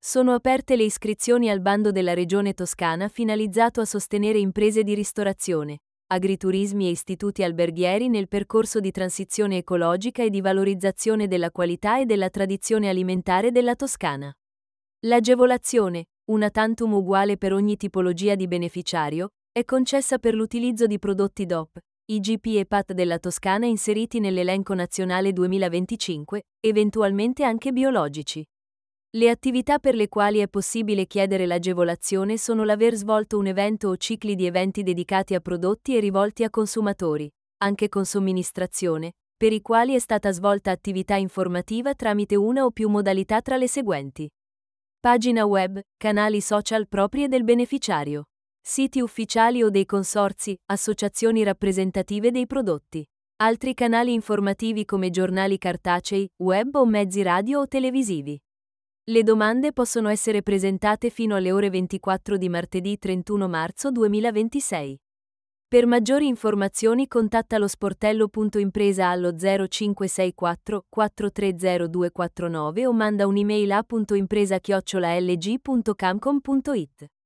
Sono aperte le iscrizioni al bando della Regione Toscana finalizzato a sostenere imprese di ristorazione, agriturismi e istituti alberghieri nel percorso di transizione ecologica e di valorizzazione della qualità e della tradizione alimentare della Toscana. L'agevolazione, una tantum uguale per ogni tipologia di beneficiario, è concessa per l'utilizzo di prodotti DOP, IGP e PAT della Toscana inseriti nell'elenco nazionale 2025, eventualmente anche biologici. Le attività per le quali è possibile chiedere l'agevolazione sono l'aver svolto un evento o cicli di eventi dedicati a prodotti e rivolti a consumatori, anche con somministrazione, per i quali è stata svolta attività informativa tramite una o più modalità tra le seguenti: pagina web, canali social proprie del beneficiario, siti ufficiali o dei consorzi, associazioni rappresentative dei prodotti, altri canali informativi come giornali cartacei, web o mezzi radio o televisivi. Le domande possono essere presentate fino alle ore 24 di martedì 31 marzo 2026. Per maggiori informazioni contatta lo sportello.impresa allo 0564 430 249 o manda un'email a .impresa@lg.camcom.it.